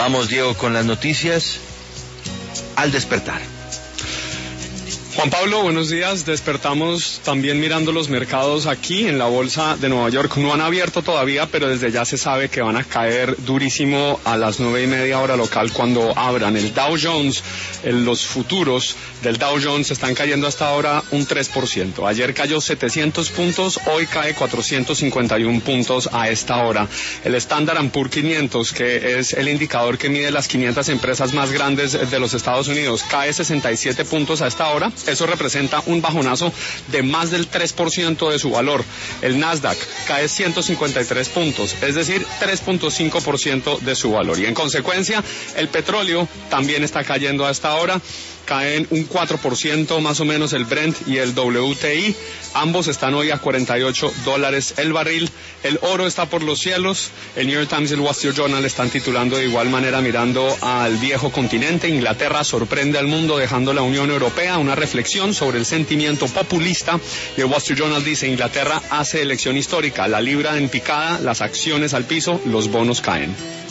Vamos, Diego, con las noticias al despertar. Juan Pablo, buenos días. Despertamos también mirando los mercados aquí en la bolsa de Nueva York. No han abierto todavía, pero desde ya se sabe que van a caer durísimo a las 9:30 hora local cuando abran. El Dow Jones, los futuros del Dow Jones están cayendo hasta ahora un 3%. Ayer cayó 700 puntos, hoy cae 451 puntos a esta hora. El Standard & Poor's 500, que es el indicador que mide las 500 empresas más grandes de los Estados Unidos, cae 67 puntos a esta hora. Eso representa un bajonazo de más del 3% de su valor. El Nasdaq cae 153 puntos, es decir, 3.5% de su valor. Y en consecuencia, el petróleo también está cayendo a esta hora. Caen un 4% más o menos el Brent y el WTI. Ambos están hoy a $48 el barril. El oro está por los cielos. El New York Times y el Wall Street Journal están titulando de igual manera mirando al viejo continente. Inglaterra sorprende al mundo dejando la Unión Europea. Una reflexión sobre el sentimiento populista. Y el Wall Street Journal dice: Inglaterra hace elección histórica. La libra en picada, las acciones al piso, los bonos caen.